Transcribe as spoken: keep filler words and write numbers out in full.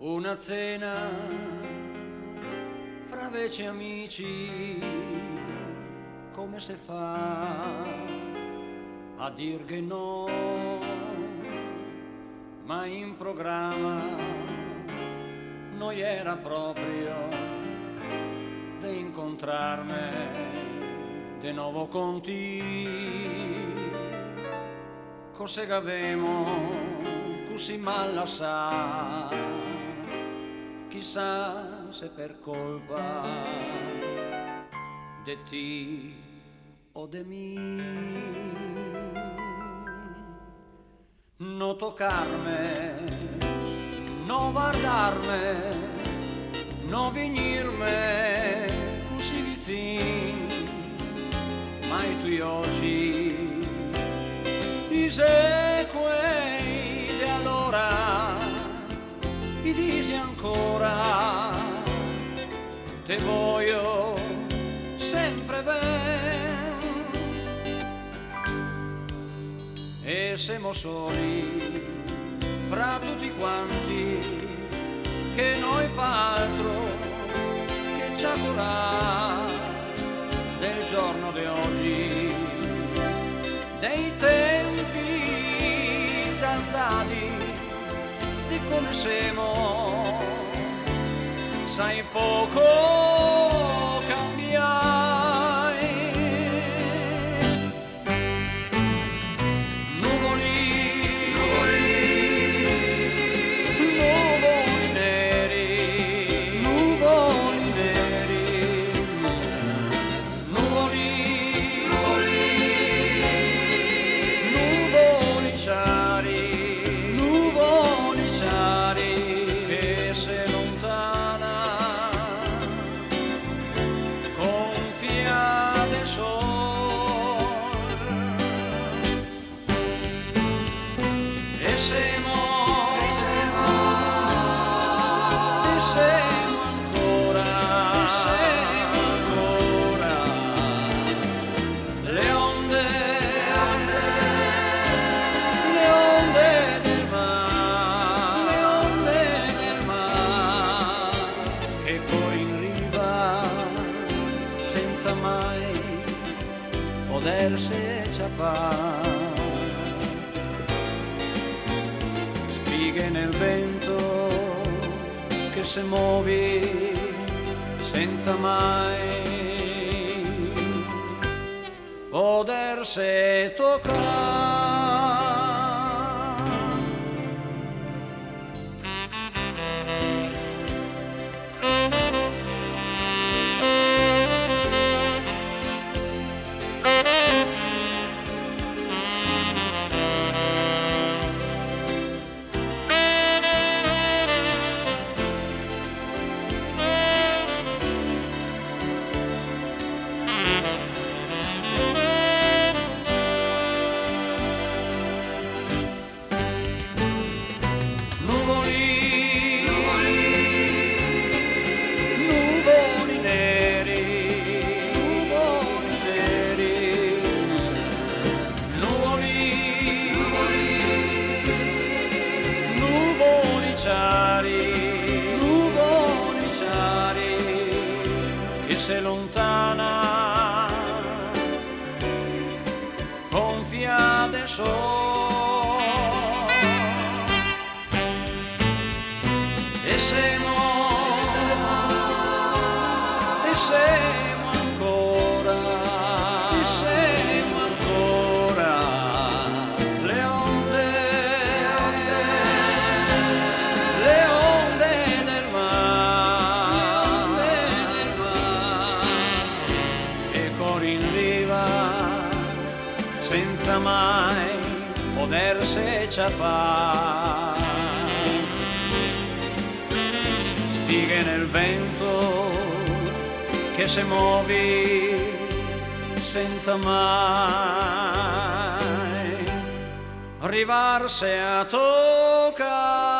Una cena fra vecchi amici, come si fa a dir che no? Ma in programma non era proprio di incontrarmi di nuovo con te. Cos'è che avemo così mal sa? Chissà se per colpa de ti o de mi. No toccarme, no guardarme, no venirme così vicino, ma i tuoi occhi dice quei di allora, mi dici ancora, te voglio sempre bene. E siamo soli fra tutti quanti, che noi fa altro che ci accurare del giorno di oggi, dei tempi andati, di come siamo, sai poco cambiare. Nuvoli, nuvoli, nuvoli neri, nuvoli neri, nuvoli, nuvoli, nuvoli chiari, nuvoli chiari, che se lontana gonfia del sol. E siamo, e siamo, e siamo ancora, e siamo ancora le onde, le onde, le onde del mare, le onde del mare, che poi in riva senza mai potersi sciappare. Spighe nel vento che se muovi senza mai potersi toccare. Nuvoli chiari, che se lontana gonfia del sol. E siamo, e siamo ancora, e siamo ancora le onde, le onde del mare, del mare, che corri in riva senza mai potersi sciappare. Spighe nel vento che se muovi senza mai arrivarsi a toccare.